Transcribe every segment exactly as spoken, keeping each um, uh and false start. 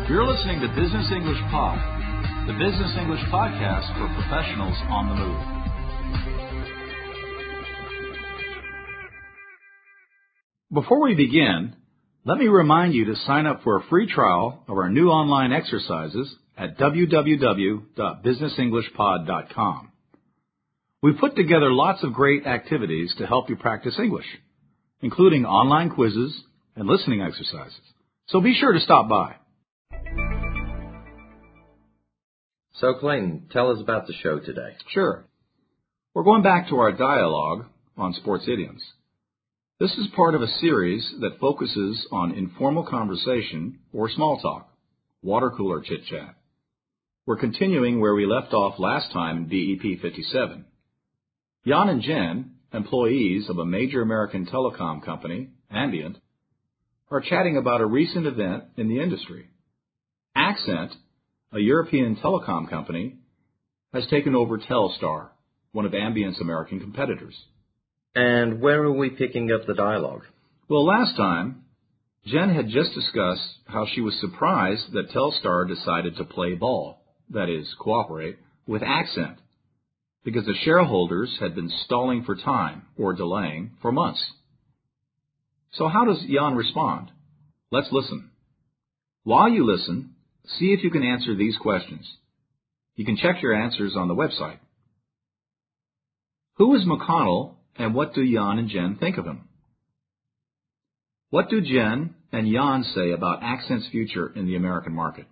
You're listening to Business English Pod, the business English podcast for professionals on the move. Before we begin, let me remind you to sign up for a free trial of our new online exercises at w w w dot business english pod dot com. We've put together lots of great activities to help you practice English, including online quizzes and listening exercises. So be sure to stop by. So, Clayton, tell us about the show today. Sure. We're going back to our dialogue on sports idioms. This is part of a series that focuses on informal conversation or small talk, water cooler chit-chat. We're continuing where we left off last time in B E P fifty-seven. Jan and Jen, employees of a major American telecom company, Ambient, are chatting about a recent event in the industry. Accent, a European telecom company, has taken over Telstar, one of Ambient's American competitors. And where are we picking up the dialogue? Well, last time, Jen had just discussed how she was surprised that Telstar decided to play ball, that is, cooperate, with Accent, because the shareholders had been stalling for time or delaying for months. So how does Jan respond? Let's listen. While you listen, see if you can answer these questions. You can check your answers on the website. Who is McConnell, and what do Jan and Jen think of him? What do Jen and Jan say about Accent's future in the American market?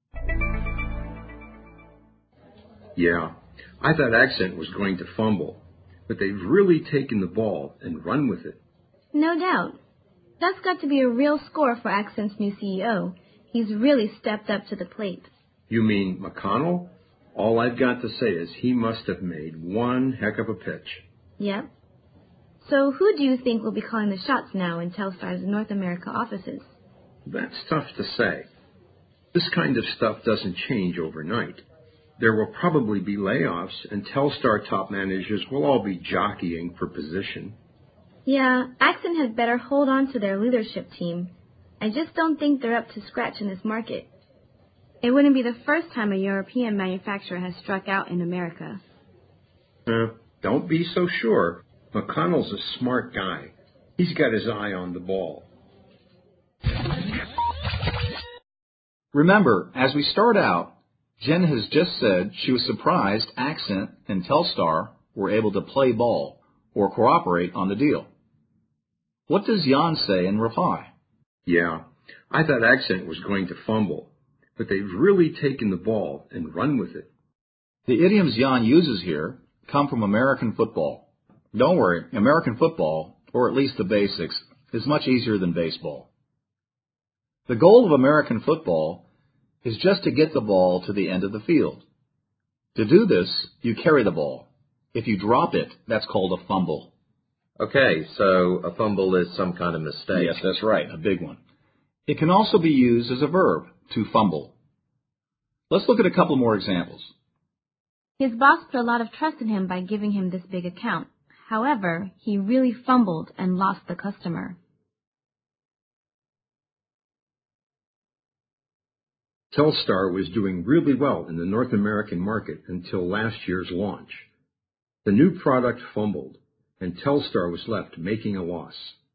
Yeah, I thought Accent was going to fumble, but they've really taken the ball and run with it. No doubt. That's got to be a real score for Accent's new C E O. He's really stepped up to the plate. You mean McConnell? All I've got to say is he must have made one heck of a pitch. Yep. So who do you think will be calling the shots now in Telstar's North America offices? That's tough to say. This kind of stuff doesn't change overnight. There will probably be layoffs, and Telstar top managers will all be jockeying for position. Yeah, Accent had better hold on to their leadership team. I just don't think they're up to scratch in this market. It wouldn't be the first time a European manufacturer has struck out in America. Uh, don't be so sure. McConnell's a smart guy. He's got his eye on the ball. Remember, as we start out, Jen has just said she was surprised Accent and Telstar were able to play ball or cooperate on the deal. What does Jan say in reply? Yeah, I thought Accent was going to fumble, but they've really taken the ball and run with it. The idioms Jan uses here come from American football. Don't worry, American football, or at least the basics, is much easier than baseball. The goal of American football is just to get the ball to the end of the field. To do this, you carry the ball. If you drop it, that's called a fumble. Okay, so a fumble is some kind of mistake. Yes, that's right, a big one. It can also be used as a verb, to fumble. Let's look at a couple more examples. His boss put a lot of trust in him by giving him this big account. However, he really fumbled and lost the customer. Telstar was doing really well in the North American market until last year's launch. The new product fumbled, and Telstar was left making a loss.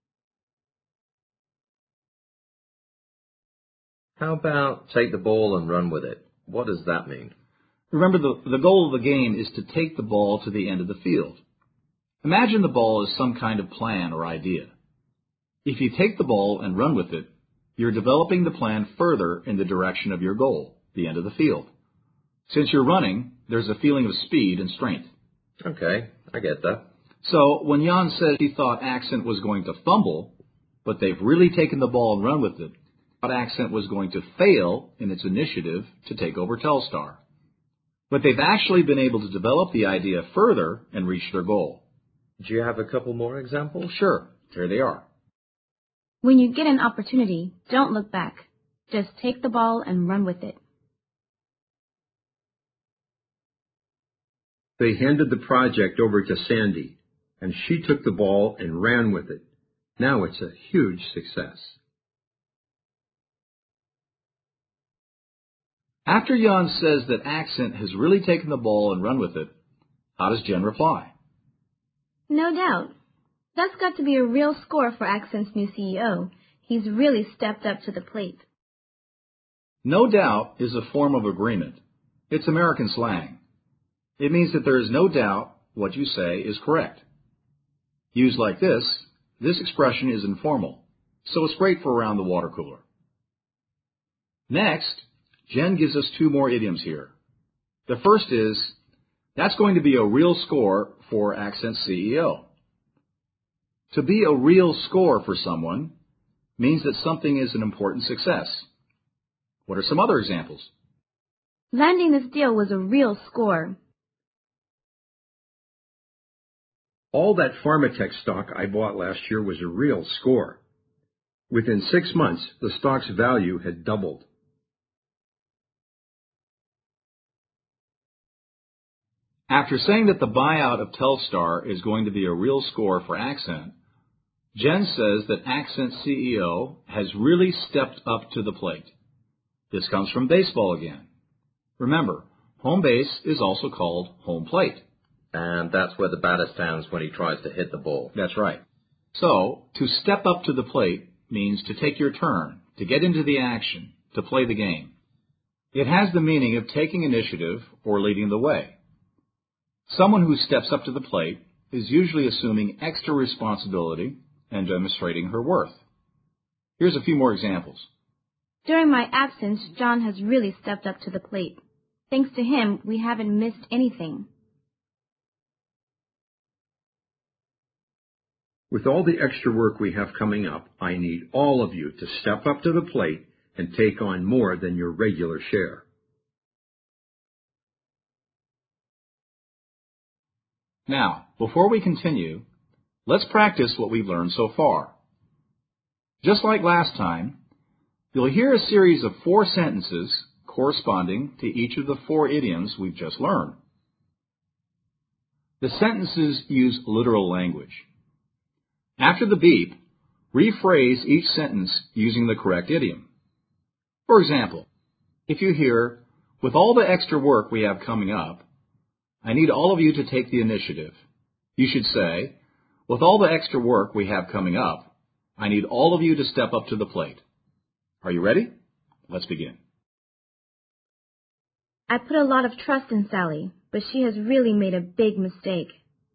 How about take the ball and run with it? What does that mean? Remember, the, the goal of the game is to take the ball to the end of the field. Imagine the ball as some kind of plan or idea. If you take the ball and run with it, you're developing the plan further in the direction of your goal, the end of the field. Since you're running, there's a feeling of speed and strength. Okay, I get that. So when Jan said he thought Accent was going to fumble, but they've really taken the ball and run with it, thought Accent was going to fail in its initiative to take over Telstar. But they've actually been able to develop the idea further and reach their goal. Do you have a couple more examples? Sure, here they are. When you get an opportunity, don't look back. Just take the ball and run with it. They handed the project over to Sandy, and she took the ball and ran with it. Now it's a huge success. After Jan says that Accent has really taken the ball and run with it, how does Jen reply? No doubt. That's got to be a real score for Accent's new C E O. He's really stepped up to the plate. No doubt is a form of agreement. It's American slang. It means that there is no doubt what you say is correct. Used like this, this expression is informal, so it's great for around the water cooler. Next, Jen gives us two more idioms here. The first is, that's going to be a real score for Accent's C E O. To be a real score for someone means that something is an important success. What are some other examples? Landing this deal was a real score. All that Pharmatech stock I bought last year was a real score. Within six months, the stock's value had doubled. After saying that the buyout of Telstar is going to be a real score for Accent, Jen says that Accent's C E O has really stepped up to the plate. This comes from baseball again. Remember, home base is also called home plate. And that's where the batter stands when he tries to hit the ball. That's right. So, to step up to the plate means to take your turn, to get into the action, to play the game. It has the meaning of taking initiative or leading the way. Someone who steps up to the plate is usually assuming extra responsibility and demonstrating her worth. Here's a few more examples. During my absence, John has really stepped up to the plate. Thanks to him, we haven't missed anything. With all the extra work we have coming up, I need all of you to step up to the plate and take on more than your regular share. Now, before we continue, let's practice what we've learned so far. Just like last time, you'll hear a series of four sentences corresponding to each of the four idioms we've just learned. The sentences use literal language. After the beep, rephrase each sentence using the correct idiom. For example, if you hear, with all the extra work we have coming up, I need all of you to take the initiative. You should say, with all the extra work we have coming up, I need all of you to step up to the plate. Are you ready? Let's begin. I put a lot of trust in Sally, but she has really made a big mistake.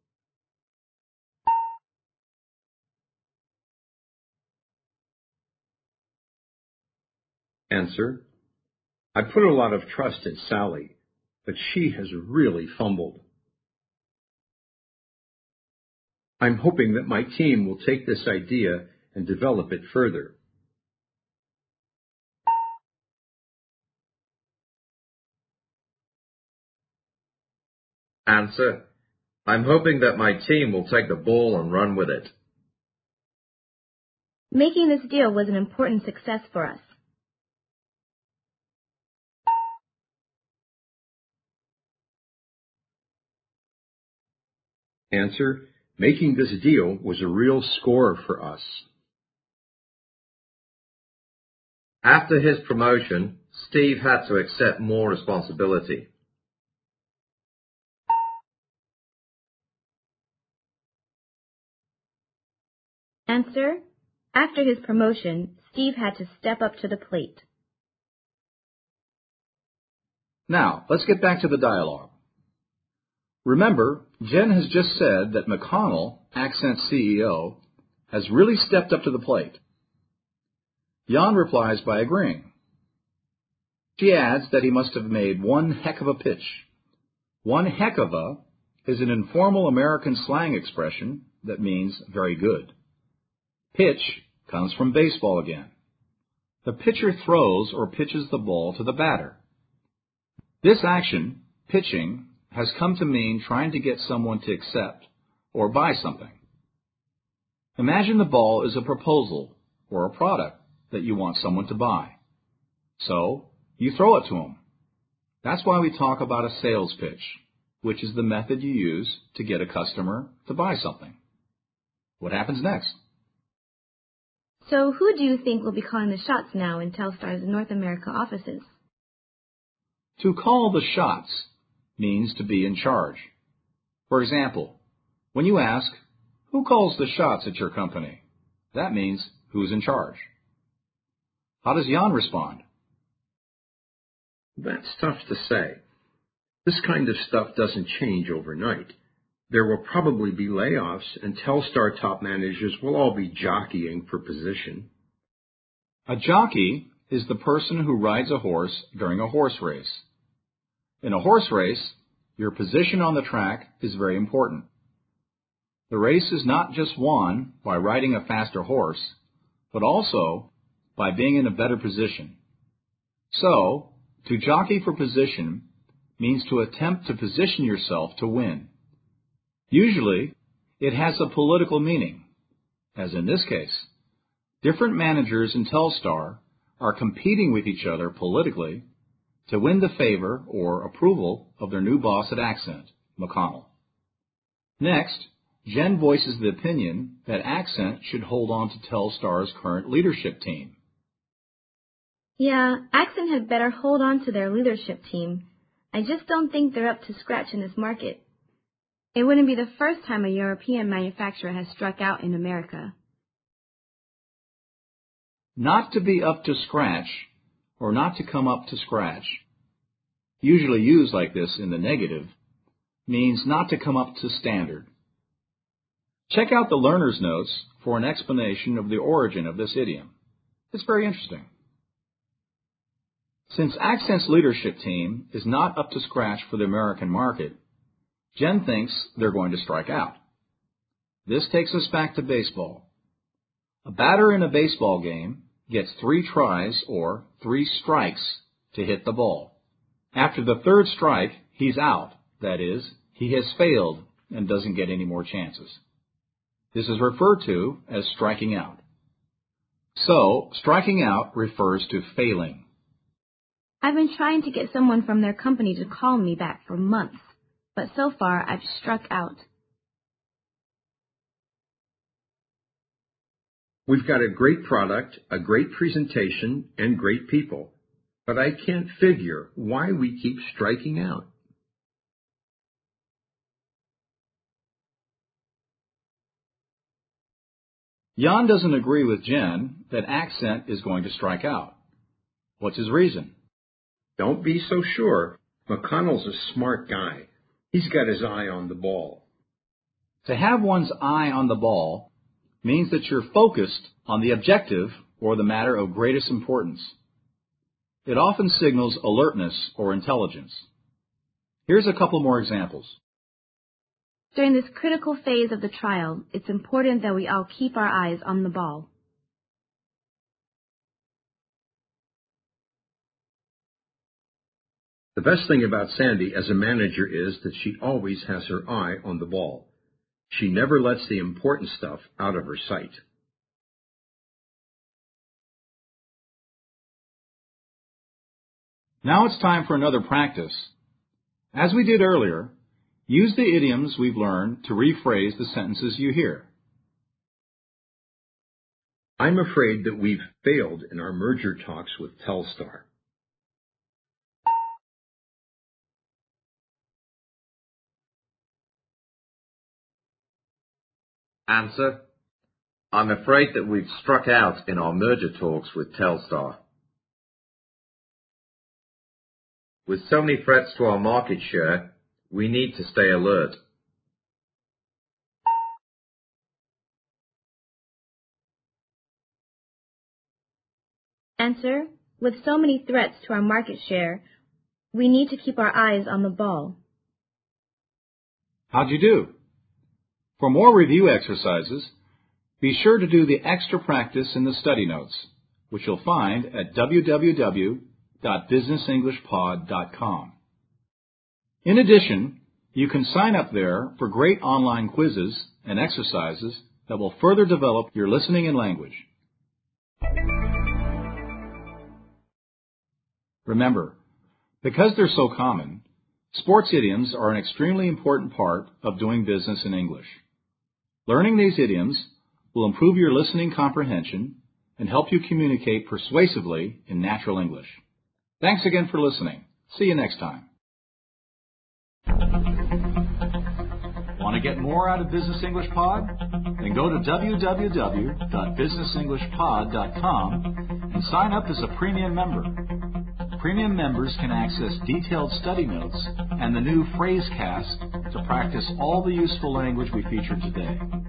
Answer: I put a lot of trust in Sally, but she has really fumbled. I'm hoping that my team will take this idea and develop it further. Answer: I'm hoping that my team will take the ball and run with it. Making this deal was an important success for us. Answer: Making this deal was a real score for us. After his promotion, Steve had to accept more responsibility. Answer: After his promotion, Steve had to step up to the plate. Now, let's get back to the dialogue. Remember, Jen has just said that McConnell, Accent's C E O, has really stepped up to the plate. Jan replies by agreeing. She adds that he must have made one heck of a pitch. One heck of a is an informal American slang expression that means very good. Pitch comes from baseball again. The pitcher throws or pitches the ball to the batter. This action, pitching, has come to mean trying to get someone to accept or buy something. Imagine the ball is a proposal or a product that you want someone to buy. So, you throw it to them. That's why we talk about a sales pitch, which is the method you use to get a customer to buy something. What happens next? So who do you think will be calling the shots now in Telstar's North America offices? To call the shots means to be in charge. For example, when you ask, "Who calls the shots at your company?" that means who's in charge. How does Jan respond? That's tough to say. This kind of stuff doesn't change overnight. There will probably be layoffs, and Telstar top managers will all be jockeying for position. A jockey is the person who rides a horse during a horse race. In a horse race, your position on the track is very important. The race is not just won by riding a faster horse, but also by being in a better position. So, to jockey for position means to attempt to position yourself to win. Usually, it has a political meaning, as in this case. Different managers in Telstar are competing with each other politically to win the favor or approval of their new boss at Accent, McConnell. Next, Jen voices the opinion that Accent should hold on to Telstar's current leadership team. Yeah, Accent had better hold on to their leadership team. I just don't think they're up to scratch in this market. It wouldn't be the first time a European manufacturer has struck out in America. Not to be up to scratch, or not to come up to scratch, usually used like this in the negative, means not to come up to standard. Check out the learner's notes for an explanation of the origin of this idiom. It's very interesting. Since Accent's leadership team is not up to scratch for the American market, Jen thinks they're going to strike out. This takes us back to baseball. A batter in a baseball game gets three tries or three strikes to hit the ball. After the third strike, he's out. That is, he has failed and doesn't get any more chances. This is referred to as striking out. So, striking out refers to failing. I've been trying to get someone from their company to call me back for months, but so far I've struck out. We've got a great product, a great presentation, and great people, but I can't figure why we keep striking out. Jan doesn't agree with Jen that Accent is going to strike out. What's his reason? Don't be so sure. McConnell's a smart guy. He's got his eye on the ball. To have one's eye on the ball means that you're focused on the objective or the matter of greatest importance. It often signals alertness or intelligence. Here's a couple more examples. During this critical phase of the trial, it's important that we all keep our eyes on the ball. The best thing about Sandy as a manager is that she always has her eye on the ball. She never lets the important stuff out of her sight. Now it's time for another practice. As we did earlier, use the idioms we've learned to rephrase the sentences you hear. I'm afraid that we've failed in our merger talks with Telstar. Answer: I'm afraid that we've struck out in our merger talks with Telstar. With so many threats to our market share, we need to stay alert. Answer: with so many threats to our market share, we need to keep our eyes on the ball. How'd you do? For more review exercises, be sure to do the extra practice in the study notes, which you'll find at w w w dot business english pod dot com. In addition, you can sign up there for great online quizzes and exercises that will further develop your listening and language. Remember, because they're so common, sports idioms are an extremely important part of doing business in English. Learning these idioms will improve your listening comprehension and help you communicate persuasively in natural English. Thanks again for listening. See you next time. Want to get more out of Business English Pod? Then go to w w w dot business english pod dot com and sign up as a premium member. Premium members can access detailed study notes and the new Phrasecast to practice all the useful language we featured today.